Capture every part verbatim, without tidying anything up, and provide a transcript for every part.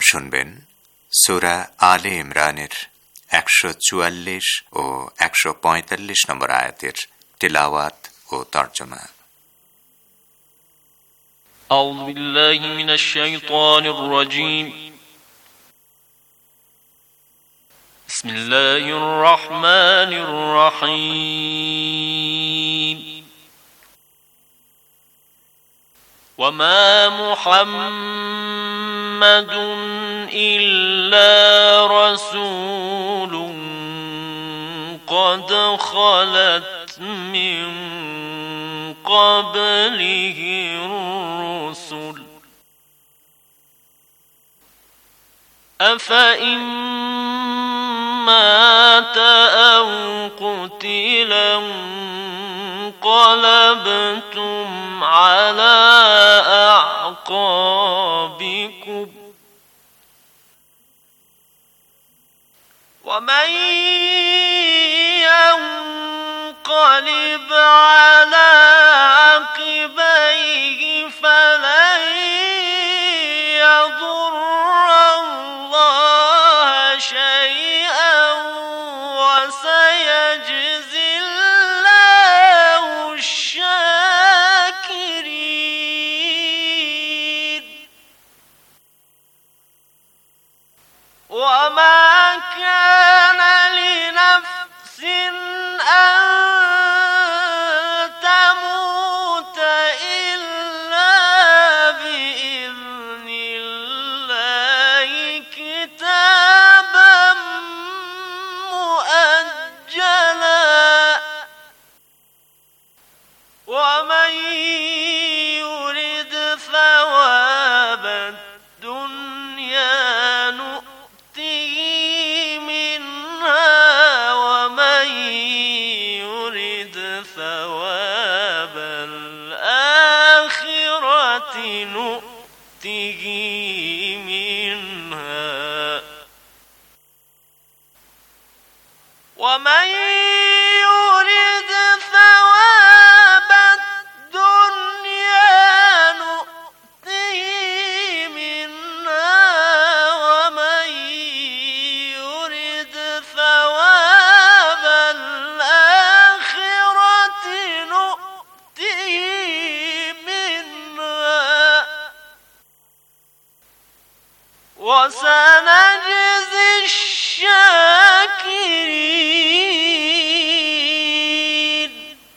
শুনবেন সূরা আলে ইমরানের একশো চুয়াল্লিশ ও একশো পঁয়তাল্লিশ নম্বর আয়াতের তিলাওয়াত ও তর্জমা। আউযু বিল্লাহি মিনাশ শাইতানির রাজীম। বিসমিল্লাহির রহমানির রহিম। ওয়ামা মুহাম্মাদুন ইল্লা রাসূলুন قد خلت من قبله الرسل أفإن مات أو قتلا انقلبتم على أعقابكم ومن ينقلب على عقبيه فلن يضر الله شيئا وسيجزي الله الشاكرين. وما كان لنفس أن تموت إلا بإذن الله كتابا مؤجلا ومن يرد ثواب الدنيا نؤته منها ومن يرد ثواب الآخرة نؤته منها ومن يرد ثواب الدنيا نؤته منها ومن يرد ثواب الآخرة نؤته منها وسنجزي الشاكرين.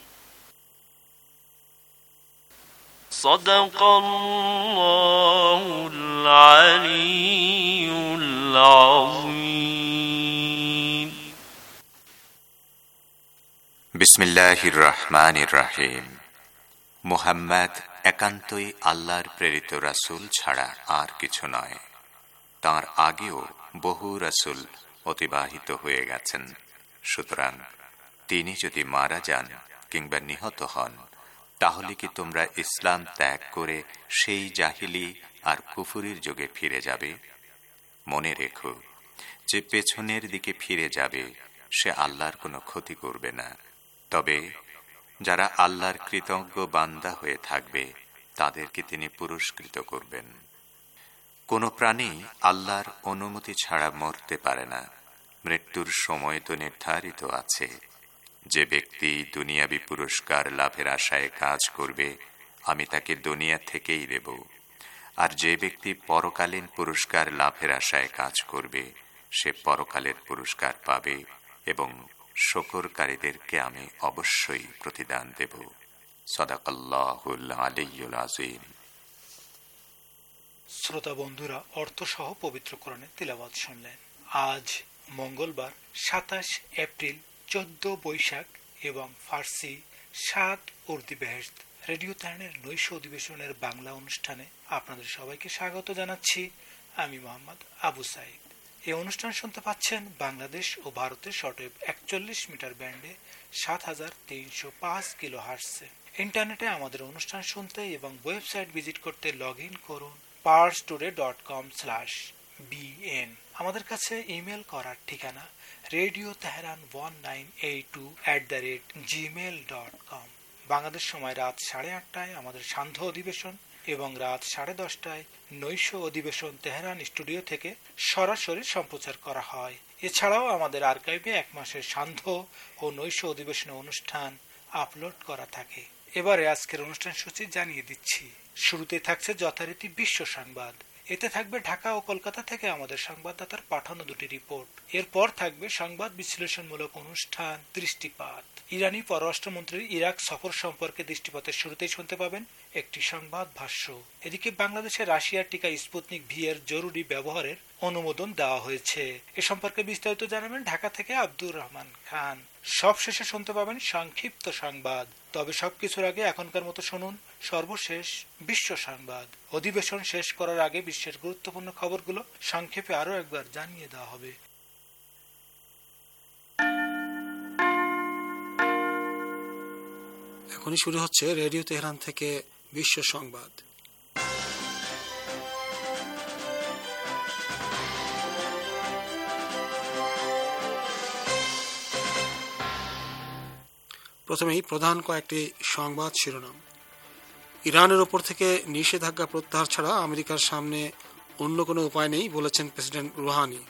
صدق الله العلي العظيم. বিসমিল্লাহির রহমানির রহিম। মুহাম্মদ একান্তই আল্লাহর প্রেরিত রাসূল ছাড়া আর কিছু নয়। তাঁর আগেও বহু রাসূল অতিবাহিত হয়ে গেছেন। সুতরাং তিনি যদি মারা যান কিংবা নিহত হন, তাহলে কি তোমরা ইসলাম ত্যাগ করে সেই জাহিলি আর কুফুরির যুগে ফিরে যাবে? মনে রেখো যে পেছনের দিকে ফিরে যাবে সে আল্লাহর কোনো ক্ষতি করবে না। তবে যারা আল্লাহর কৃতজ্ঞ বান্দা হয়ে থাকবে তাদেরকে তিনি পুরস্কৃত করবেন। কোন প্রাণী আল্লাহর অনুমতি ছাড়া মরতে পারে না। মৃত্যুর সময় তো নির্ধারিত আছে। যে ব্যক্তি দুনিয়াবি পুরস্কার লাভের আশায় কাজ করবে, আমি তাকে দুনিয়া থেকেই দেব। আর যে ব্যক্তি পরকালীন পুরস্কার লাভের আশায় কাজ করবে, সে পরকালের পুরস্কার পাবে এবং শুকরকারীদেরকে আমি অবশ্যই প্রতিদান দেব। সাদাকাল্লাহুল আলিয়্যুল আযীম। শ্রোতা বন্ধুরা, অর্থসহ পবিত্র কোরআনে তিলাওয়াত শুনলেন। আজ মঙ্গলবার সাতাশ এপ্রিল, চোদ্দ বৈশাখ এবং ফার্সি সাত উর্দু বেহেশত রেডিও তেহরানের নৈশ অধিবেশনের বাংলা অনুষ্ঠানে আপনাদের সবাইকে স্বাগত জানাচ্ছি। আমি মোহাম্মদ আবু সাইদ। এই অনুষ্ঠান শুনতে পাচ্ছেন বাংলাদেশ ও ভারতের শর্টওয়েভ একচল্লিশ মিটার ব্যান্ডে সাত হাজার তিনশো পাঁচ কিলো হার্টজে। ইন্টারনেটে আমাদের অনুষ্ঠান শুনতে এবং ওয়েবসাইট ভিজিট করতে লগ ইন করুন পাওয়ার স্টোরে ডট কম স্ল্যাশ বিএন। আমাদের কাছে ইমেল করার ঠিকানা radio Tehran one nine eight two at the rate gmail dot com. Bangladesh সময় রাত সাড়ে আটটায় আমাদের সান্ধ্য অধিবেশন এবং রাত সাড়ে দশটায় নৈশ অধিবেশন তেহরান স্টুডিও থেকে সরাসরি সম্প্রচার করা হয়। এছাড়াও আমাদের আর্কাইভে এক মাসের সান্ধ্য ও নৈশ অধিবেশনের অনুষ্ঠান আপলোড করা থাকে। এবারে আজকের অনুষ্ঠান সূচি জানিয়ে দিচ্ছি। শুরুতে থাকছে যথারীতি বিশ্ব সংবাদ। এতে থাকবে ঢাকা ও কলকাতা থেকে আমাদের সংবাদদাতার পাঠানো দুটি রিপোর্ট। এরপর থাকবে সংবাদ বিশ্লেষণমূলক অনুষ্ঠান দৃষ্টিপাত। ইরানি পররাষ্ট্রমন্ত্রীর ইরাক সফর সম্পর্কে দৃষ্টিপাতের শুরুতেই শুনতে পাবেন একটি সংবাদ ভাষ্য। এদিকে বাংলাদেশে রাশিয়ার টিকা স্পুতনিক ভি এর জরুরি ব্যবহারের অনুমোদন দেওয়া হয়েছে। এ সম্পর্কে বিস্তারিত জানাবেন ঢাকা থেকে আব্দুর রহমান খান। সব শেষে শুনতে পাবেন সংক্ষিপ্ত সংবাদ। তবে সবকিছুর আগে এখনকার মতো শুনুন সর্বশেষ বিশ্ব সংবাদ। অধিবেশন শেষ করার আগে বিশ্বের গুরুত্বপূর্ণ খবরগুলো সংক্ষেপে আরো একবার জানিয়ে দেওয়া হবে। এখনই শুরু হচ্ছে রেডিও তেহরান থেকে বিশ্ব সংবাদ। প্রথমেই প্রধান কয়েকটি সংবাদ শিরোনাম। ইরানের ওপর থেকে নিষেধাজ্ঞা প্রত্যাহার ছাড়া আমেরিকার সামনে অন্য কোনো উপায় নেই বলেছেন প্রেসিডেন্ট রুহানি।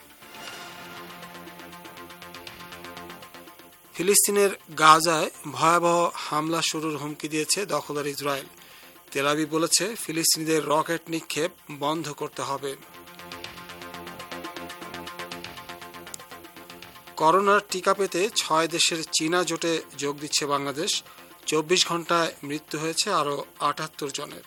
ফিলিস্তিনের গাজায় ভয়াবহ হামলা শুরুর হুমকি দিয়েছে দখলদার ইসরায়েল। তেল আবিব বলেছে ফিলিস্তিনিদের রকেট নিক্ষেপ বন্ধ করতে হবে। করোনার টিকা পেতে ছয় দেশের চীনা জোটে যোগ দিচ্ছে বাংলাদেশ। চব্বিশ ঘন্টায় মৃত্যু হয়েছে আরও আটাত্তর জনের।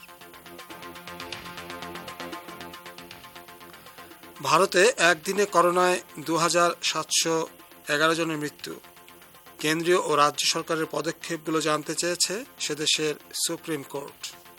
ভারতে একদিনে করোনায় দু হাজার সাতশো এগারো জনের মৃত্যু। কেন্দ্রীয় ও রাজ্য সরকারের পদক্ষেপগুলো জানতে চেয়েছে সেদেশের সুপ্রিম কোর্ট।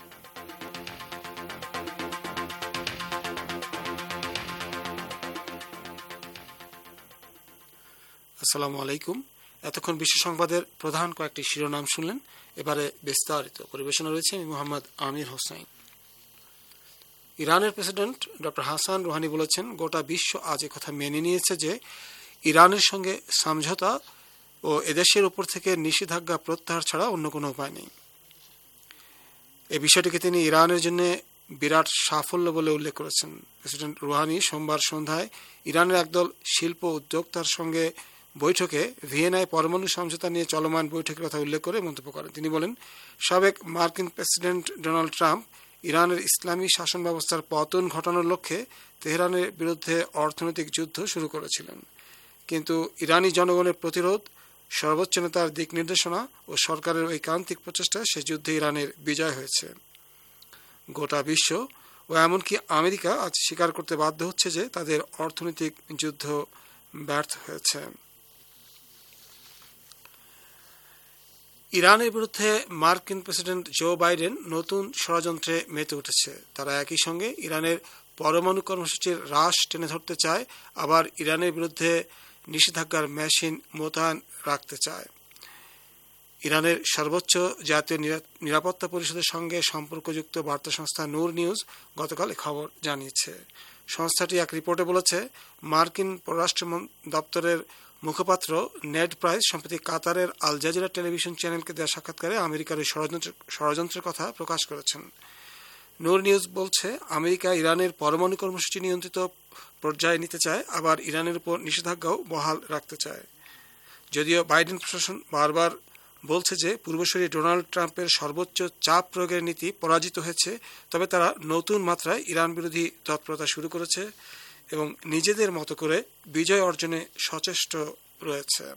আসসালামু আলাইকুম। এতক্ষণ বিশ্ব সংবাদের প্রধান কয়েকটি শিরোনাম শুনলেন। এবারে বিস্তারিত পরিবেশনা রয়েছে আমি মোহাম্মদ আমির হোসাইন। ইরানের প্রেসিডেন্ট ডক্টর হাসান রুহানি বলেছেন গোটা বিশ্ব আজ কথা মেনে নিয়েছে যে ইরানের সঙ্গে সমঝোতা ও এদেশের উপর থেকে নিষেধাজ্ঞা প্রত্যাহার ছাড়া অন্য কোনো উপায় নেই। এই বিষয়টিকে তিনি ইরানের জন্য বিরাট সাফল্য বলে উল্লেখ করেছেন। প্রেসিডেন্ট রুহানি সোমবার সন্ধ্যায় ইরানের একদল শিল্প উদ্যোক্তার সঙ্গে বৈঠকে ভিয়েনায় পরমাণু সমঝোতা নিয়ে চলমান বৈঠকের কথা উল্লেখ করে মন্তব্য করেন। তিনি বলেন, সাবেক মার্কিন প্রেসিডেন্ট ডোনাল্ড ট্রাম্প ইরানের ইসলামী শাসন ব্যবস্থার পতন ঘটানোর লক্ষ্যে তেহরানের বিরুদ্ধে অর্থনৈতিক যুদ্ধ শুরু করেছিলেন, কিন্তু ইরানি জনগণের প্রতিরোধ, সর্বোচ্চ নেতার দিক নির্দেশনা ও সরকারের ঐকান্তিক প্রচেষ্টায় সে যুদ্ধে ইরানের বিজয় হয়েছে। গোটা বিশ্ব ও এমনকি আমেরিকা আজ স্বীকার করতে বাধ্য হচ্ছে যে তাদের অর্থনৈতিক যুদ্ধ ব্যর্থ হয়েছে। ইরানের বিরুদ্ধে মার্কিন প্রেসিডেন্ট জো বাইডেন নতুন ষড়যন্ত্রে মেতে উঠেছে। তারা একই সঙ্গে ইরানের পরমাণু কর্মসূচির হ্রাস টেনে ধরতে চায়, আবার ইরানের বিরুদ্ধে নিষেধাজ্ঞার মেশিন মোতায়েন রাখতে চায়। ইরানের সর্বোচ্চ জাতীয় নিরাপত্তা পরিষদের সঙ্গে সম্পর্কযুক্ত বার্তা সংস্থা নূর নিউজ গতকাল এই খবর জানিয়েছে। সংস্থাটি এক রিপোর্টে বলেছে, মার্কিন পররাষ্ট্র দপ্তরের মুখপাত্র নেড প্রাইস সম্প্রতি কাতারের আল জাজিরা টেলিভিশন চ্যানেলকে দেওয়া সাক্ষাৎকারে আমেরিকার এই ষড়যন্ত্রের কথা প্রকাশ করেছেন। নূর নিউজ বলছে, আমেরিকা ইরানের পরমাণু কর্মসূচি নিয়ন্ত্রিত পর্যায়ে নিতে চায়, আবার ইরানের উপর নিষেধাজ্ঞাও বহাল রাখতে চায়। যদিও বাইডেন প্রশাসন বারবার বলছে যে পূর্বসূরি ডোনাল্ড ট্রাম্পের সর্বোচ্চ চাপ প্রয়োগের নীতি পরাজিত হয়েছে, তবে তারা নতুন মাত্রায় ইরান বিরোধী তৎপরতা শুরু করেছে এবং নিজেদের মতো করে বিজয় অর্জনে সচেষ্ট রয়েছে।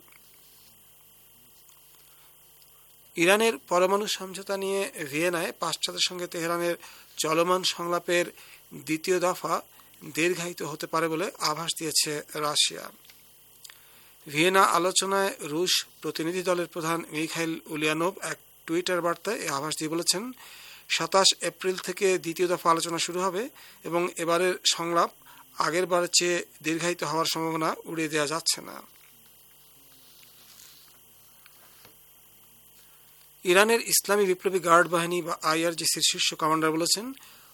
ইরানের পরমাণু সমঝোতা নিয়ে ভিয়েনায় পাশ্চাত্যের সঙ্গে তেহরানের চলমান সংলাপের দ্বিতীয় দফা দীর্ঘায়িত হতে পারে বলে আভাস দিয়েছে রাশিয়া। ভিয়েনা আলোচনায় রুশ প্রতিনিধি দলের প্রধান মিখাইল উলিয়ানোভ এক টুইটার বার্তায় এই আভাস দিয়ে বলেছেন, সাতাশ এপ্রিল থেকে দ্বিতীয় দফা আলোচনা শুরু হবে এবং এবারের সংলাপ আগের বারের চেয়ে দীর্ঘায়িত হওয়ার সম্ভাবনা উড়িয়ে দেওয়া যাচ্ছে না। ইরানের ইসলামী বিপ্লবী গার্ড বাহিনী বা আইআরজিসির শীর্ষ কমান্ডার বলেছেন,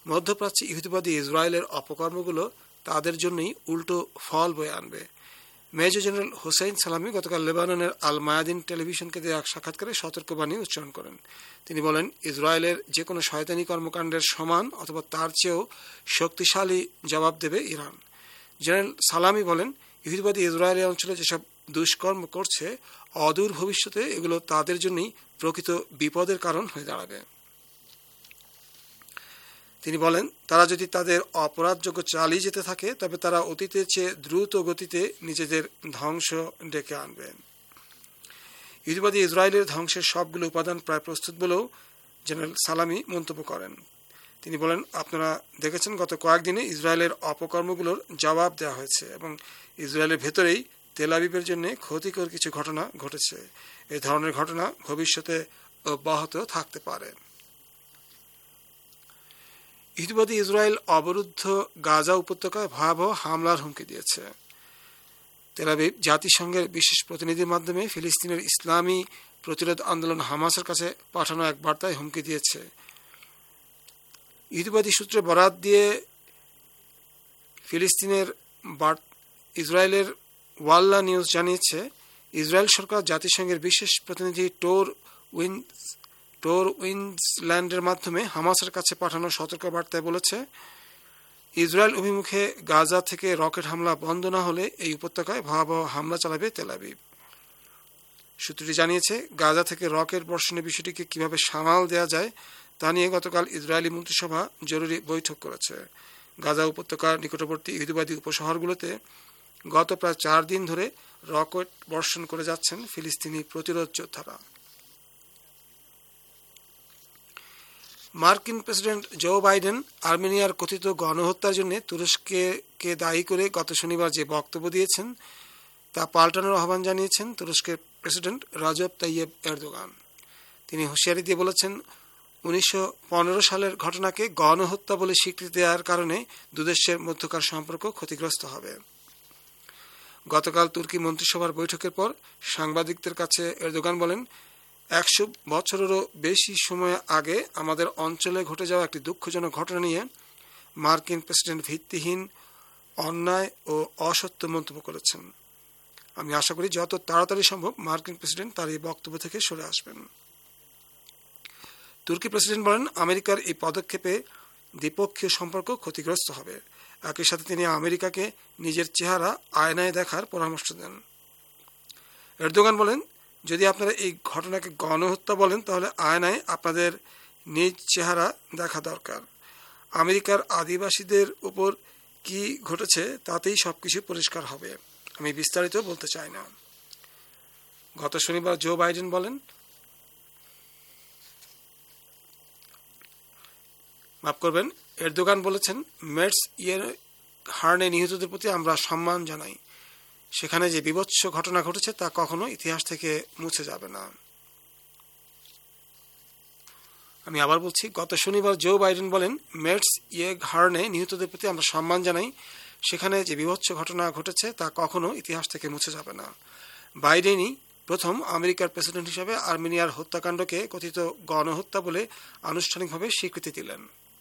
মধ্যপ্রাচ্যে ইহুদিবাদী ইসরায়েলের অপকর্মগুলো তাদের জন্যই উল্টো ফল বয়ে আনবে। মেজর জেনারেল হোসেইন সালামি গতকাল লেবাননের আল মায়াদিন টেলিভিশনকে দেওয়া এক সাক্ষাৎকারে সতর্কবাণী উচ্চারণ করেন। তিনি বলেন, ইসরায়েলের যে কোনো শয়তানি কর্মকাণ্ডের সমান অথবা তার চেয়েও শক্তিশালী জবাব দেবে ইরান। জেনারেল সালামি বলেন, ইহুদিবাদী ইসরায়েলের অঞ্চলে যেসব দুষ্কর্ম করছে, অদূর ভবিষ্যতে এগুলো তাদের জন্যই প্রকৃত বিপদের কারণ হয়ে দাঁড়াবে। তিনি বলেন, তারা যদি তাদের অপরাধযোগ্য চালিয়ে যেতে থাকে তবে তারা অতীতের চেয়ে দ্রুত গতিতে নিজেদের ধ্বংস ডেকে আনবে। ইহুদিবাদী ইসরায়েলের ধ্বংসের সবগুলো উপাদান প্রায় প্রস্তুত বলেও জেনারেল সালামি মন্তব্য করেন। তিনি বলেন, আপনারা দেখেছেন গত কয়েকদিনে ইসরায়েলের অপকর্মগুলোর জবাব দেওয়া হয়েছে এবং ইসরায়েলের ভেতরেই তেল আবিবের জন্য ক্ষতিকর কিছু ঘটনা ঘটেছে। এই ধরনের ঘটনা ভবিষ্যতে অব্যাহত থাকতে পারে। ইহুদিবাদী ইসরায়েল অবরুদ্ধ গাজা উপত্যকায় ভয়াবহ হামলার হুমকি দিয়েছে। তেল আবিব জাতিসংঘের বিশেষ প্রতিনিধির মাধ্যমে ফিলিস্তিনের ইসলামী প্রতিরোধ আন্দোলন হামাসের কাছে পাঠানো এক বার্তায় হুমকি দিয়েছে। ইহুদিবাদী সূত্রে বরাত দিয়ে ফিলিস্তিনের ইসরায়েলের ওয়াল্লা নিউজ জানিয়েছে, ইসরায়েল সরকার জাতিসংঘের বিশেষ প্রতিনিধি টোর উইন্স টোর উইন্সল্যান্ডের মাধ্যমে হামাসের কাছে পাঠানো সতর্ক বার্তায় বলেছে, ইসরায়েল অভিমুখে গাজা থেকে রকেট হামলা বন্ধ না হলে এই উপত্যকায় ভয়াবহ হামলা চালাবে তেল আবিব। সূত্রটি জানিয়েছে, গাজা থেকে রকেট বর্ষণের বিষয়টিকে কিভাবে সামাল দেওয়া যায় তা নিয়ে গতকাল ইসরায়েলি মন্ত্রিসভা জরুরি বৈঠক করেছে। গাজা উপত্যকার নিকটবর্তী ইহুদিবাদী উপশহরগুলোতে গত প্রায় চার দিন ধরে রকেট বর্ষণ করে যাচ্ছেন ফিলিস্তিনি প্রতিরোধ যোদ্ধারা। মার্কিন প্রেসিডেন্ট জো বাইডেন আর্মেনিয়ার কথিত গণহত্যার জন্য তুরস্ককে দায়ী করে গত শনিবার যে বক্তব্য দিয়েছেন তা পাল্টানোর আহ্বান জানিয়েছেন তুরস্কের প্রেসিডেন্ট রজব তাইয়েব এরদোগান। তিনি হুঁশিয়ারি দিয়ে বলেছেন, উনিশশো পনেরো সালের ঘটনাকে গণহত্যা বলে স্বীকৃতি দেওয়ার কারণে দুদেশের মধ্যকার সম্পর্ক ক্ষতিগ্রস্ত হবে। গতকাল তুর্কি মন্ত্রিসভার বৈঠকের পর সাংবাদিকদের কাছে এরদোগান বলেন, একশো বছরেরও বেশি সময় আগে আমাদের অঞ্চলে ঘটে যাওয়া একটি দুঃখজনক ঘটনা নিয়ে মার্কিন প্রেসিডেন্ট ভিত্তিহীন, অন্যায় ও অসত্য মন্তব্য করেছেন। আমি আশা করি যত তাড়াতাড়ি সম্ভব মার্কিন প্রেসিডেন্ট তার এই বক্তব্য থেকে সরে আসবেন। তুর্কি প্রেসিডেন্ট বলেন, আমেরিকার এই পদক্ষেপে দ্বিপক্ষীয় সম্পর্ক ক্ষতিগ্রস্ত হবে। একই সাথে তিনি আমেরিকাকে নিজের চেহারা আয়নায় দেখার পরামর্শ দেন। এরদোগান বলেন, যদি আপনারা এই ঘটনাকে গণহত্যা বলেন তাহলে আয়নায় আপনাদের নিজ চেহারা দেখা দরকার। আমেরিকার আদিবাসীদের উপর কি ঘটেছে তাতেই সবকিছু পরিষ্কার হবে। আমি বিস্তারিত বলতে চাই না। গত শনিবার জো বাইডেন বলেন, মাফ করবেন, এরদোগান বলেছেন, মেটস ইয়ের হার্নে নিহতদের প্রতি আমরা সম্মান জানাই। সেখানে যে বিভৎস ঘটনা ঘটেছে তা কখনো ইতিহাস থেকে মুছে যাবে না। আমি আবার বলছি, গত শনিবার জো বাইডেন বলেন, মেটস ইয়ে হার্নে নিহতদের প্রতি আমরা সম্মান জানাই। সেখানে যে বিভৎস ঘটনা ঘটেছে তা কখনো ইতিহাস থেকে মুছে যাবে না। বাইডেনই প্রথম আমেরিকার প্রেসিডেন্ট হিসেবে আর্মেনিয়ার হত্যাকাণ্ডকে কথিত গণহত্যা বলে আনুষ্ঠানিকভাবে স্বীকৃতি দিলেন।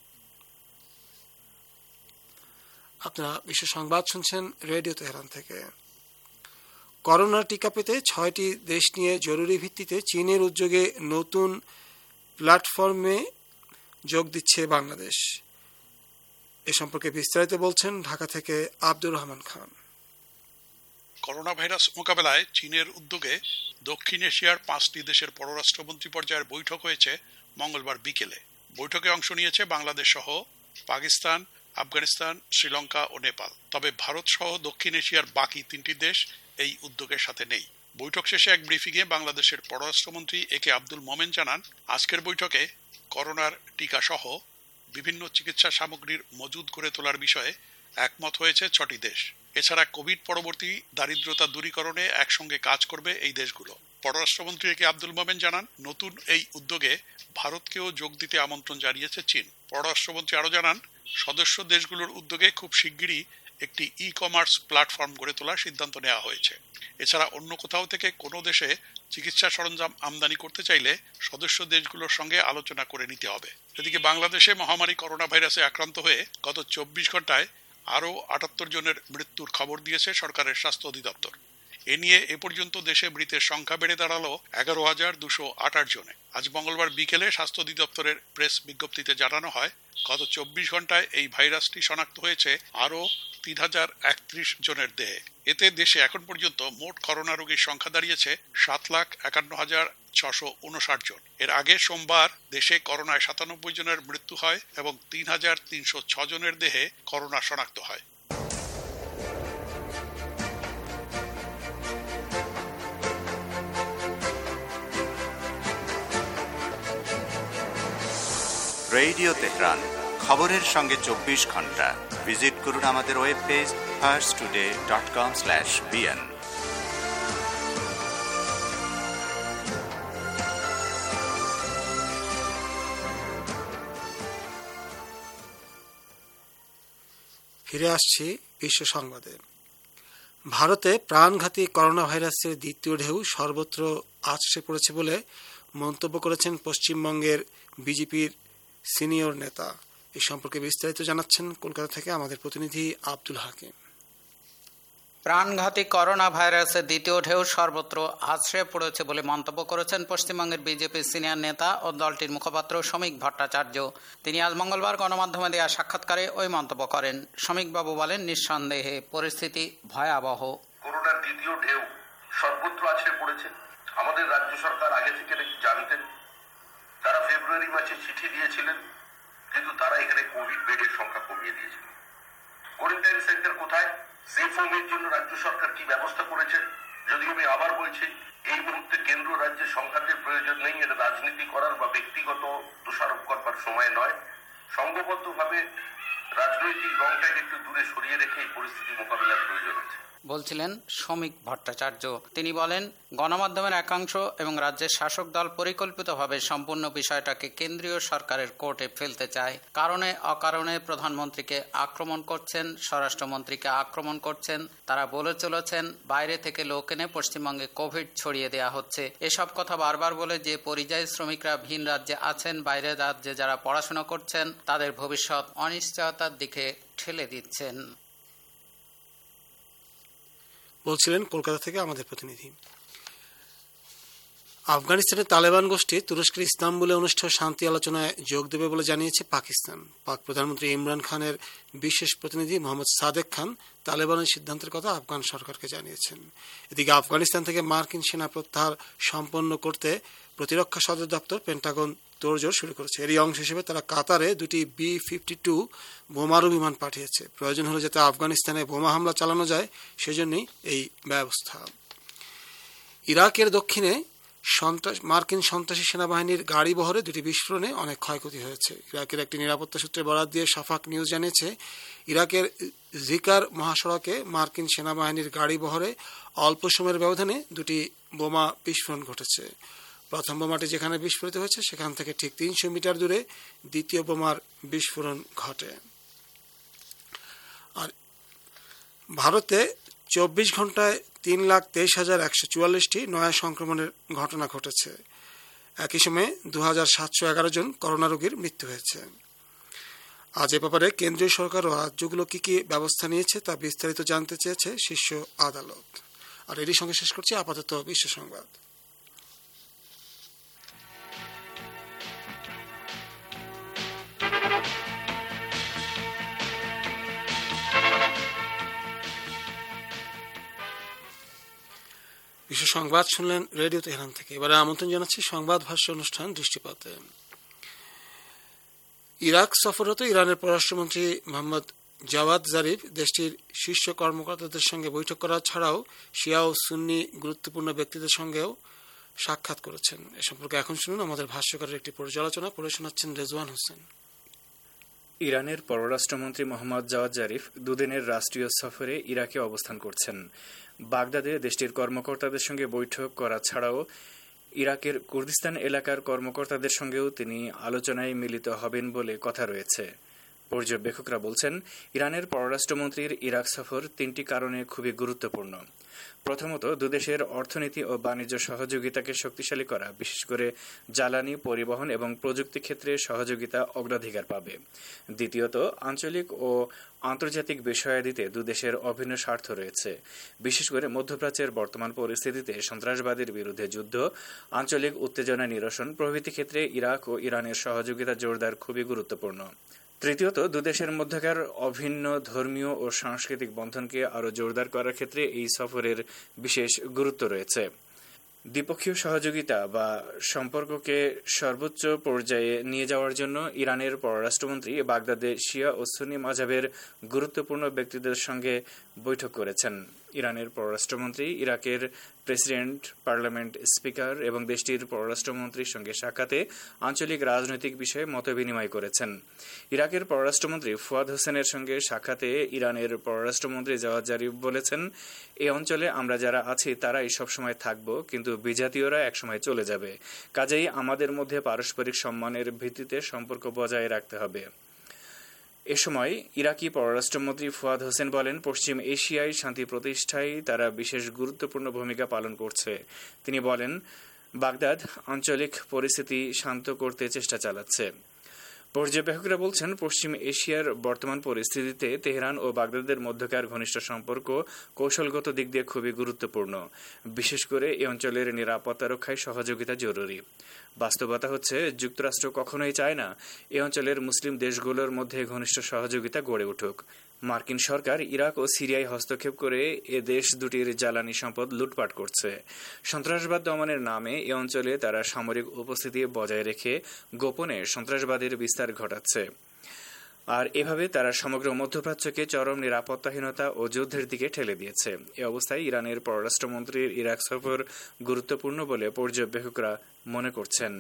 আপনারা বিশ্ব সংবাদ শুনছেন রেডিও তেহরান থেকে। করোনা টিকা পেতে ছয়টি দেশ নিয়ে জরুরি ভিত্তিতে চীনের উদ্যোগে নতুন প্ল্যাটফর্মে যোগ দিচ্ছে বাংলাদেশ। এ সম্পর্কে বিস্তারিত বলছেন ঢাকা থেকে আব্দুর রহমান খান। করোনা ভাইরাস মোকাবেলায় চীনের উদ্যোগে দক্ষিণ এশিয়ার পাঁচটি দেশের পররাষ্ট্রমন্ত্রী পর্যায়ের বৈঠক হয়েছে মঙ্গলবার বিকেলে। বৈঠকে অংশ নিয়েছে বাংলাদেশ সহ পাকিস্তান, আফগানিস্তান, শ্রীলঙ্কা ও নেপাল। তবে ভারত সহ দক্ষিণ এশিয়ার বাকি তিনটি দেশ এই উদ্যোগের সাথে নেই। বৈঠক শেষে এক ব্রিফিংয়ে বাংলাদেশের পররাষ্ট্রমন্ত্রী এ কে আব্দুল মোমেন জানান, আজকের বৈঠকে করোনার টিকা সহ বিভিন্ন চিকিৎসা সামগ্রীর মজুদ করে তোলার বিষয়ে একমত হয়েছে ছটি দেশ। এছাড়া কোভিড পরবর্তী দারিদ্রতা দূরীকরণে একসঙ্গে কাজ করবে এই দেশগুলো। পররাষ্ট্রমন্ত্রী এ কে আব্দুল মোমেন জানান, নতুন এই উদ্যোগে ভারতকেও যোগ দিতে আমন্ত্রণ জানিয়েছে চীন। পররাষ্ট্রমন্ত্রী আরও জানান, সদস্য দেশগুলোর উদ্যোগে খুব শিগগিরই একটি ই কমার্স প্ল্যাটফর্ম গড়ে তোলার সিদ্ধান্ত নেওয়া হয়েছে। এছাড়া অন্য কোথাও থেকে কোনো দেশে চিকিৎসা সরঞ্জাম আমদানি করতে চাইলে সদস্য দেশগুলোর সঙ্গে আলোচনা করে নিতে হবে। এদিকে বাংলাদেশে মহামারী করোনা ভাইরাসে আক্রান্ত হয়ে গত চব্বিশ ঘন্টায় আরও আটাত্তর জনের মৃত্যুর খবর দিয়েছে সরকারের স্বাস্থ্য অধিদপ্তর। এ নিয়ে এ পর্যন্ত দেশে মৃতের সংখ্যা বেড়ে দাঁড়ালো এগারো হাজার দুশো আঠাশ জনে। আজ মঙ্গলবার বিকেলে স্বাস্থ্য অধিদপ্তরের প্রেস বিজ্ঞপ্তিতে জানানো হয়, গত চব্বিশ ঘন্টায় এই ভাইরাসটি শনাক্ত হয়েছে আরও তিন হাজার একত্রিশ জনের দেহে। এতে দেশে এখন পর্যন্ত মোট করোনা রোগীর সংখ্যা দাঁড়িয়েছে সাত লাখ একান্ন হাজার ছশো উনষাট জন। এর আগে সোমবার দেশে করোনায় সাতানব্বই জনের মৃত্যু হয় এবং তিন হাজার তিনশো ছ জনের দেহে করোনা শনাক্ত হয়। রেডিও তেহরান, খবরের সঙ্গে চব্বিশ ঘন্টা। ভিজিট করুন আমাদের web page Pars today dot com slash BN. ফিরে আসছি বিশ্ব সংবাদে। ভারতে প্রাণঘাতী করোনা ভাইরাসের দ্বিতীয় ঢেউ সর্বত্র আছড়ে পড়েছে বলে মন্তব্য করেছেন পশ্চিমবঙ্গের বিজেপির সিনিয়র নেতা। এ সম্পর্কে বিস্তারিত জানাচ্ছেন কলকাতা থেকে আমাদের প্রতিনিধি আব্দুল হাকিম। প্রাণঘাতী করোনা ভাইরাসের দ্বিতীয় ঢেউ সর্বত্র আছড়ে পড়েছে বলে মন্তব্য করেছেন পশ্চিমবঙ্গের বিজেপির সিনিয়র নেতা ও দলটির মুখপাত্র শ্রমিক ভট্টাচার্য। তিনি আজ মঙ্গলবার গণমাধ্যমে দেওয়া সাক্ষাৎকারে ওই মন্তব্য করেন। শ্রমিকবাবু বলেন, নিঃসন্দেহে পরিস্থিতি ভয়াবহ। করোনার দ্বিতীয় ঢেউ সর্বত্র আছড়ে পড়েছে। আমাদের রাজ্য সরকার আগে থেকে জানতেন, তারা ফেব্রুয়ারি মাসে চিঠি দিয়েছিলেন, কিন্তু তারা এখানে কোভিড বেডের সংখ্যা কমিয়ে দিয়েছিল। কোয়ারেন্টাইন সেন্টার কোথায়, সেফ হোমের জন্য রাজ্য সরকার কি ব্যবস্থা করেছে? যদি আমি আবার বলছি, এই মুহূর্তে কেন্দ্র রাজ্যের সংঘাতের প্রয়োজন নেই। এটা রাজনীতি করার বা ব্যক্তিগত দোষারোপ করবার সময় নয়। সংঘবদ্ধভাবে রাজনৈতিক রংটাকে একটু দূরে সরিয়ে রেখে এই পরিস্থিতি মোকাবিলার প্রয়োজন আছে, বলছিলেন শ্রমিক ভট্টাচার্য। তিনি বলেন, গণমাধ্যমের একাংশ এবং রাজ্যের শাসক দল পরিকল্পিতভাবে সম্পূর্ণ বিষয়টাকে কেন্দ্রীয় সরকারের কোর্টে ফেলতে চায়। কারণে অকারণে প্রধানমন্ত্রীকে আক্রমণ করছেন, স্বরাষ্ট্রমন্ত্রীকে আক্রমণ করছেন। তারা বলে চলেছেন বাইরে থেকে লোক এনে পশ্চিমবঙ্গে কোভিড ছড়িয়ে দেওয়া হচ্ছে। এসব কথা বারবার বলে যে পরিযায়ী শ্রমিকরা ভিন রাজ্যে আছেন, বাইরের রাজ্যে যারা পড়াশোনা করছেন, তাদের ভবিষ্যৎ অনিশ্চয়তার দিকে ঠেলে দিচ্ছেন, বলছিলেন কলকাতা থেকে আমাদের প্রতিনিধি। আফগানিস্তানের তালেবান গোষ্ঠী তুরস্কের ইস্তাম্বুলে অনুষ্ঠিত শান্তি আলোচনায় যোগ দেবে বলে জানিয়েছে পাকিস্তান। পাক প্রধানমন্ত্রী ইমরান খানের বিশেষ প্রতিনিধি মোহাম্মদ সাদেক খান তালেবানের সিদ্ধান্তের কথা আফগান সরকারকে জানিয়েছেন। এদিকে আফগানিস্তান থেকে মার্কিন সেনা প্রত্যাহার সম্পন্ন করতে প্রতিরক্ষা সদর দপ্তর পেন্টাগন তোড়জোড় শুরু করেছে। এরই অংশ হিসেবে তারা কাতারে দুটি বি ফিফটি টু বোমারু বিমান পাঠিয়েছে। প্রয়োজন হলে যাতে আফগানিস্তানে বোমা হামলা চালানো যায়, সেজন্যই এই ব্যবস্থা। ইরাকের দক্ষিণে সন্ত্রাস মার্কিন সন্ত্রাসী সেনাবাহিনীর গাড়ি বহরে দুটি বিস্ফোরণে অনেক ক্ষয়ক্ষতি হয়েছে। ইরাকের একটি নিরাপত্তা সূত্রে বরাত দিয়ে শাফাক নিউজ জানিয়েছে, ইরাকের জিকার মহাসড়কে মার্কিন সেনাবাহিনীর গাড়ি বহরে অল্প সময়ের ব্যবধানে দুটি বোমা বিস্ফোরণ ঘটেছে। প্রথম বোমাটি যেখানে বিস্ফোরিত হয়েছে সেখান থেকে ঠিক তিনশো মিটার দূরে দ্বিতীয় বোমার বিস্ফোরণ ঘটে। আর ভারতে চব্বিশ ঘন্টায় তিন লাখ তেইশ হাজার একশো চুয়াল্লিশটি নয়া সংক্রমণের ঘটনা ঘটেছে। একই সময়ে দু হাজার সাতশো এগারো জন করোনা রোগীর মৃত্যু হয়েছে। আজ এ ব্যাপারে কেন্দ্রীয় সরকার ও রাজ্যগুলো কি কি ব্যবস্থা নিয়েছে তা বিস্তারিত জানতে চেয়েছে শীর্ষ আদালত। আর এরই সঙ্গে শেষ করছি আপাতত বিশ্ব সংবাদ। বিশ্ব সংবাদ শুনলেন রেডিও তেহরান থেকে। এবারে আমন্ত্রণ জানাচ্ছি সংবাদ ভাষ্য অনুষ্ঠান দৃষ্টিপাতে। ইরাক সফররত ইরানের পররাষ্ট্রমন্ত্রী মোহাম্মদ জাওয়াদ জারিফ দেশটির শীর্ষ কর্মকর্তাদের সঙ্গে বৈঠক করা ছাড়াও শিয়া ও সুন্নি গুরুত্বপূর্ণ ব্যক্তিদের সঙ্গেও সাক্ষাৎ করেছেন। এ সম্পর্কে এখন শুনুন আমাদের ভাষ্যকারের একটি পর্যালোচনা। পড়ে শোনাচ্ছেন রেজওয়ান হোসেন। ইরানের পররাষ্ট্রমন্ত্রী মোহাম্মদ জাওয়াদ জারিফ দুদিনের রাষ্ট্রীয় সফরে ইরাকে অবস্থান করছেন। বাগদাদে দেশটির কর্মকর্তাদের সঙ্গে বৈঠক করা ছাড়াও ইরাকের কুর্দিস্তান এলাকার কর্মকর্তাদের সঙ্গেও তিনি আলোচনায় মিলিত হবেন বলে কথা রয়েছে। পর্যবেক্ষকরা বলছেন, ইরানের পররাষ্ট্রমন্ত্রীর ইরাক সফর তিনটি কারণে খুবই গুরুত্বপূর্ণ। প্রথমত, দুদেশের অর্থনীতি ও বাণিজ্য সহযোগিতাকে শক্তিশালী করা, বিশেষ করে জ্বালানি, পরিবহন এবং প্রযুক্তি ক্ষেত্রে সহযোগিতা অগ্রাধিকার পাবে। দ্বিতীয়ত, আঞ্চলিক ও আন্তর্জাতিক বিষয়াদিতে দুদেশের অভিন্ন স্বার্থ রয়েছে। বিশেষ করে মধ্যপ্রাচ্যের বর্তমান পরিস্থিতিতে সন্ত্রাসবাদের বিরুদ্ধে যুদ্ধ, আঞ্চলিক উত্তেজনা নিরসন প্রভৃতি ক্ষেত্রে ইরাক ও ইরানের সহযোগিতা জোরদার খুবই গুরুত্বপূর্ণ। তৃতীয়ত, দুদেশের মধ্যকার অভিন্ন ধর্মীয় ও সাংস্কৃতিক বন্ধনকে আরও জোরদার করার ক্ষেত্রে এই সফরের বিশেষ গুরুত্ব রয়েছে। দ্বিপক্ষীয় সহযোগিতা বা সম্পর্ককে সর্বোচ্চ পর্যায়ে নিয়ে যাওয়ার জন্য ইরানের পররাষ্ট্রমন্ত্রী বাগদাদে শিয়া ও সুন্নি মাযহাবের গুরুত্বপূর্ণ ব্যক্তিদের সঙ্গে বৈঠক করেছেন। ইরানের পররাষ্ট্রমন্ত্রী ইরাকের প্রেসিডেন্ট, পার্লামেন্ট স্পিকার এবং দেশটির পররাষ্ট্রমন্ত্রীর সঙ্গে সাক্ষাতে আঞ্চলিক রাজনৈতিক বিষয়ে মতবিনিময় করেছেন। ইরাকের পররাষ্ট্রমন্ত্রী ফুয়াদ হোসেনের সঙ্গে সাক্ষাতে ইরানের পররাষ্ট্রমন্ত্রী জাওয়াদ জারিফ বলেছেন, এই অঞ্চলে আমরা যারা আছি তারাই সবসময় থাকব, কিন্তু বিজাতীয়রা একসময় চলে যাবে। কাজেই আমাদের মধ্যে পারস্পরিক সম্মানের ভিত্তিতে সম্পর্ক বজায় রাখতে হবে। এ সময় ইরাকি পররাষ্ট্রমন্ত্রী ফুয়াদ হোসেন বলেন, পশ্চিম এশিয়ায় শান্তি প্রতিষ্ঠায় তারা বিশেষ গুরুত্বপূর্ণ ভূমিকা পালন করছে। তিনি বলেন, বাগদাদ আঞ্চলিক পরিস্থিতি শান্ত করতে চেষ্টা চালাচ্ছে। পর্যবেক্ষকরা বলছেন, পশ্চিম এশিয়ার বর্তমান পরিস্থিতিতে তেহরান ও বাগদাদের মধ্যকার ঘনিষ্ঠ সম্পর্ক কৌশলগত দিক দিয়ে খুবই গুরুত্বপূর্ণ। বিশেষ করে এই অঞ্চলের নিরাপত্তা রক্ষায় সহযোগিতা জরুরি। বাস্তবতা হচ্ছে, যুক্তরাষ্ট্র কখনোই চায় না এই অঞ্চলের মুসলিম দেশগুলোর মধ্যে ঘনিষ্ঠ সহযোগিতা গড়ে উঠুক। মার্কিন সরকার ইরাক ও সিরিয়ায় হস্তক্ষেপ করে এ দেশ দুটির জ্বালানি সম্পদ লুটপাট করছে। সন্ত্রাসবাদ দমনের নামে এ অঞ্চলে তারা সামরিক উপস্থিতি বজায় রেখে গোপনে সন্ত্রাসবাদের বিস্তার ঘটাচ্ছে। আর এভাবে তারা সমগ্র মধ্যপ্রাচ্যকে চরম নিরাপত্তাহীনতা ও যুদ্ধের দিকে ঠেলে দিয়েছে। এ অবস্থায় ইরানের পররাষ্ট্রমন্ত্রীর ইরাক সফর গুরুত্বপূর্ণ বলে পর্যবেক্ষকরা মনে করছেন।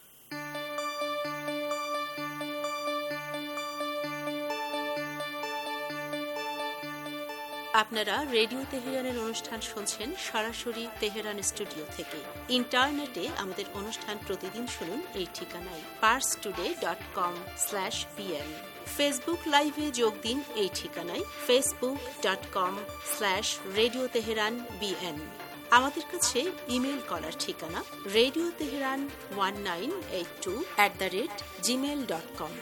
আপনারা রেডিও তেহরানের অনুষ্ঠান শুনছেন সরাসরি তেহরান স্টুডিও থেকে। ইন্টারনেটে আমাদের অনুষ্ঠান প্রতিদিন শুনুন এই ঠিকানায় Pars today dot com slash BN. Facebook লাইভে যোগ দিন এই ঠিকানায় Facebook dot com slash radio Tehran BN. আমাদের কাছে ইমেল করার ঠিকানা radio Tehran one nine eight two at the rate gmail dot com.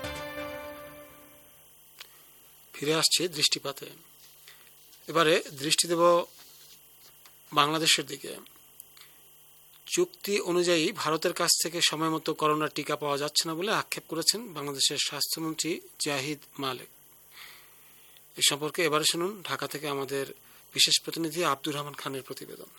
ফিরে আসছে দৃষ্টিপাতে। এবারে দৃষ্টি দেব বাংলাদেশের দিকে। চুক্তি অনুযায়ী ভারতের কাছ থেকে সময় মতো করোনার টিকা পাওয়া যাচ্ছে না বলে আক্ষেপ করেছেন বাংলাদেশের স্বাস্থ্যমন্ত্রী জাহিদ মালেক। এ সম্পর্কে এবারে শুনুন ঢাকা থেকে আমাদের বিশেষ প্রতিনিধি আব্দুর রহমান খানের প্রতিবেদন।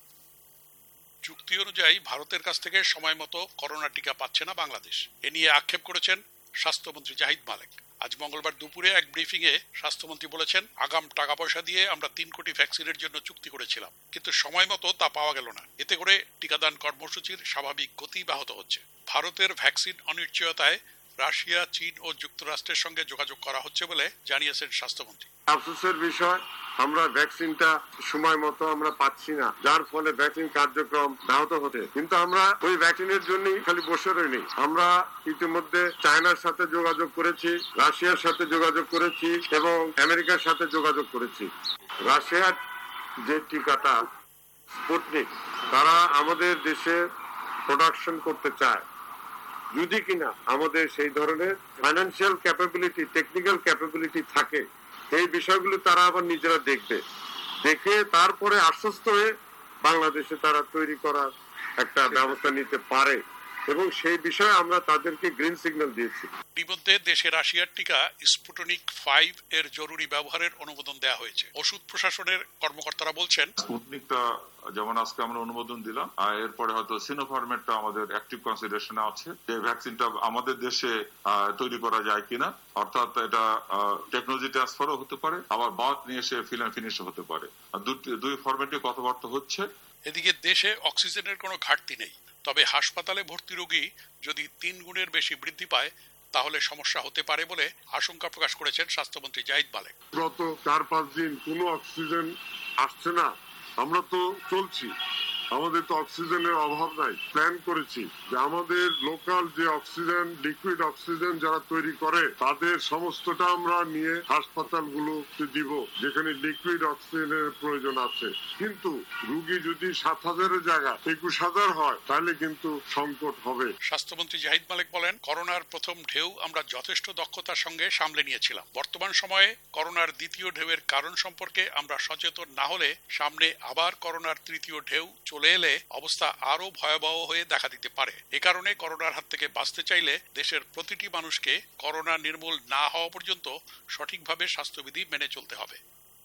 চুক্তি অনুযায়ী ভারতের কাছ থেকে সময় মতো করোনা টিকা পাচ্ছে না বাংলাদেশ, এ নিয়ে আক্ষেপ করেছেন স্বাস্থ্যমন্ত্রী জাহিদ মালেক। আজ মঙ্গলবার দুপুরে এক ব্রিফিং এ স্বাস্থ্যমন্ত্রী বলেছেন, আগাম টাকা পয়সা দিয়ে আমরা তিন কোটি ভ্যাকসিনের জন্য চুক্তি করেছিলাম, কিন্তু সময় মতো তা পাওয়া গেল না। এতে করে টিকাদান কর্মসূচির স্বাভাবিক গতি ব্যাহত হচ্ছে। ভারতের ভ্যাকসিন অনিশ্চয়তায় রাশিয়া, চীন ও যুক্তরাষ্ট্রের সঙ্গে যোগাযোগ করা হচ্ছে বলে জানিয়েছেন স্বাস্থ্যমন্ত্রী। আফসোসের বিষয়, আমরা ভ্যাকসিনটা সময় মতো আমরা পাচ্ছি না, যার ফলে ভ্যাকসিন কার্যক্রম ব্যাহত হতে। কিন্তু আমরা ওই ভ্যাকসিনের জন্যই খালি বসে রইনি। আমরা ইতিমধ্যে চায়নার সাথে যোগাযোগ করেছি, রাশিয়ার সাথে যোগাযোগ করেছি এবং আমেরিকার সাথে যোগাযোগ করেছি। রাশিয়ার যে টিকাটা স্পুটনিক, তারা আমাদের দেশে প্রোডাকশন করতে চায়। যদি কিনা আমাদের সেই ধরনের ফাইন্যান্সিয়াল ক্যাপাবিলিটি, টেকনিক্যাল ক্যাপাবিলিটি থাকে, এই বিষয়গুলো তারা আবার নিজেরা দেখবে, দেখে তারপরে আশ্বস্ত হয়ে বাংলাদেশে তারা তৈরি করার একটা ব্যবস্থা নিতে পারে এবং সেই বিষয়ে আমরা তাদেরকে গ্রিন সিগন্যাল দিয়েছি। ইতিমধ্যে দেশে রাশিয়ার টিকা স্পুটনিক ফাইভ এর জরুরি ব্যবহারের অনুমোদন দেওয়া হয়েছে। ওষুধ প্রশাসনের কর্মকর্তারা বলছেন, স্পুটনিকটা যেমন আজকে আমরা অনুমোদন দিলাম, এরপরে হয়তো সিনোফার্মেটটা আমাদের অ্যাক্টিভ কনসিডারেশনে আছে যে ভ্যাকসিনটা আমাদের দেশে তৈরি করা যায় কিনা, অর্থাৎ এটা টেকনোলজি ট্রান্সফারও হতে পারে, আবার বাদ নিয়ে এসে ফিল এন্ড ফিনিশ হতে পারে। দুই ফরম্যাটে কথাবার্তা হচ্ছে। এদিকে দেশে অক্সিজেনের কোনো ঘাটতি নেই, তবে হাসপাতালে ভর্তি রোগী যদি তিন গুণের বেশি বৃদ্ধি পায় তাহলে সমস্যা হতে পারে বলে আশঙ্কা প্রকাশ করেছেন স্বাস্থ্যমন্ত্রী জাহিদ মালেক। গত চার পাঁচ দিন কোনো অক্সিজেন আসছে না, আমরা তো চলছি, আমাদের তো অক্সিজেনের অভাব নাই। প্ল্যান করেছি যে আমাদের লোকাল যে অক্সিজেন, লিকুইড অক্সিজেন যারা তৈরি করে তাদের সমস্তটা আমরা নিয়ে হাসপাতালগুলোতে দিব যেখানে লিকুইড অক্সিজেনের প্রয়োজন আছে। কিন্তু রুগী যদি সাত হাজারের জায়গা একুশ হাজার হয় তাহলে কিন্তু সংকট হবে। স্বাস্থ্যমন্ত্রী জাহিদ মালিক বলেন, করোনার প্রথম ঢেউ আমরা যথেষ্ট দক্ষতার সঙ্গে সামলে নিয়েছিলাম। বর্তমান সময়ে করোনার দ্বিতীয় ঢেউয়ের কারণ সম্পর্কে আমরা সচেতন না হলে সামনে আবার করোনার তৃতীয় ঢেউ চলে এলে অবস্থা আরো ভয়াবহ হয়ে দেখা দিতে পারে। এ কারণে করোনার হাত থেকে বাঁচতে চাইলে দেশের প্রতিটি মানুষকে করোনা নির্মূল না হওয়া পর্যন্ত সঠিকভাবে স্বাস্থ্যবিধি মেনে চলতে হবে।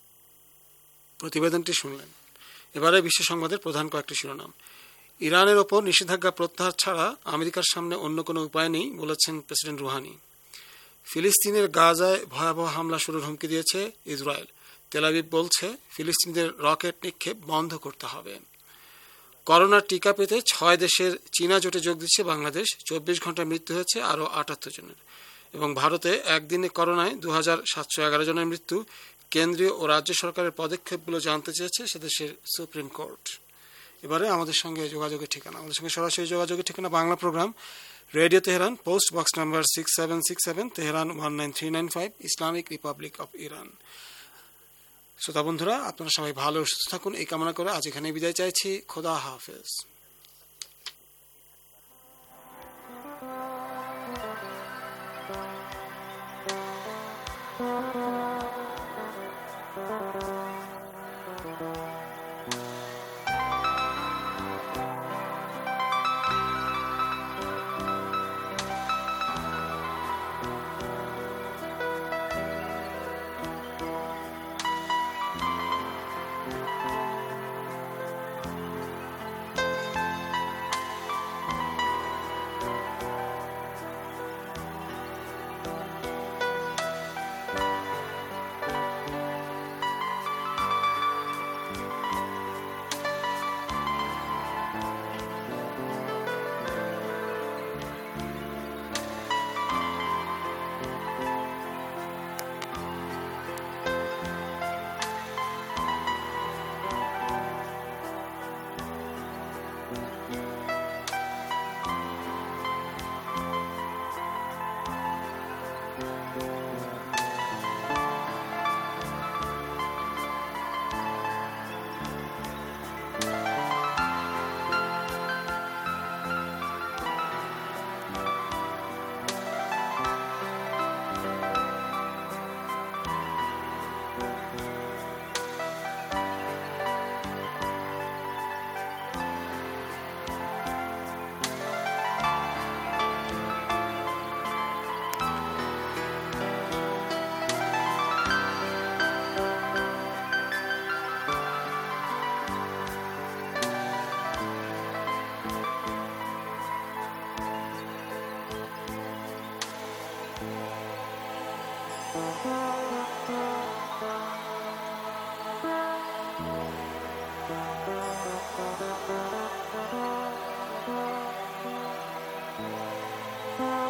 প্রতিবেদনটি শুনলেন। এবারে বিশ্ব সংবাদের প্রধান কয়েকটি শিরোনাম। ইরানের ওপর নিষেধাজ্ঞা প্রত্যাহার ছাড়া আমেরিকার সামনে অন্য কোনো উপায় নেই বলেছেন প্রেসিডেন্ট রুহানি। ফিলিস্তিনের গাজায় ভয়াবহ হামলা শুরুর হুমকি দিয়েছে ইসরায়েল। তেল আবিব বলছে ফিলিস্তিনিদের রকেট নিক্ষেপ বন্ধ করতে হবে। করোনার টিকা পেতে ছয় দেশের চীনা জোটে যোগ দিচ্ছে বাংলাদেশ। চব্বিশ ঘন্টায় মৃত্যু হয়েছে আরও আটাত্তর জনের। এবং ভারতে একদিনে করোনায় দু হাজার সাতশো এগারো জনের মৃত্যু। কেন্দ্রীয় ও রাজ্য সরকারের পদক্ষেপগুলো জানতে চেয়েছে সেদেশের সুপ্রিম কোর্ট। এবারে আমাদের সঙ্গে যোগাযোগের ঠিকানা, আমাদের সঙ্গে সরাসরি যোগাযোগের ঠিকানা Bangla program, radio Tehran, post box number six seven six seven, Tehran one nine three nine five, Islamic republic of Iran. শ্রোতা বন্ধুরা, আপনারা সবাই ভালো সুস্থ থাকুন এই কামনা করে আজ এখানে বিদায় চাইছি। খোদা হাফেজ। Bye.